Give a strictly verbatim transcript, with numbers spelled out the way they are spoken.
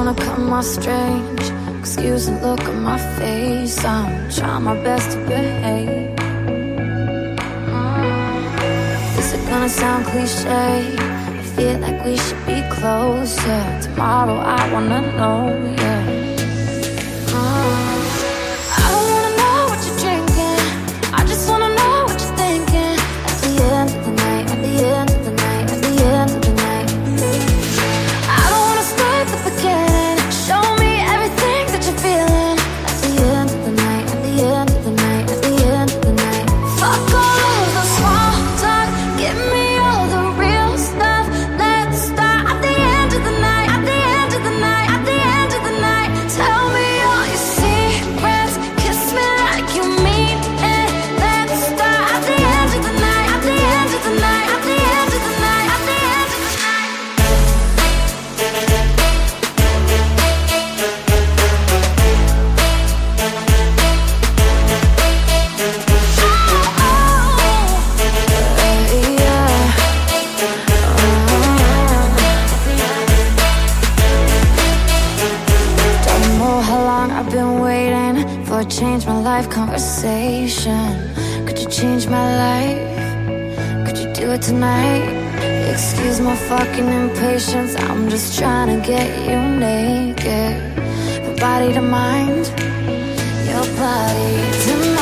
wanna come off strange. Excuse the look on my face, I'm trying my best to behave. mm. Is it gonna sound cliche? I feel like we should be closer. Tomorrow I wanna know, yeah. mm. I don't wanna know what you're drinking, I just wanna know what you're thinking. At the end of the night, at the end of the night, at the end of the night. I don't wanna start the beginning, show me everything that you're feeling. At the end of the night, at the end of the night, at the end of the night. Fuck all of the small talk, give me all the real stuff. Let's start at the end of the night, at the end of the night, at the end of the night. Tell me all your secrets, kiss me like you mean it. Let's start at the end of the night, at the end of the night, at the end of the night, at the end of the night. Don't know how long I've been waiting for a change my life conversation. Could you change my life? Could you do it tonight? Excuse my fucking impatience, I'm just trying to get you naked. From body to mind, your body to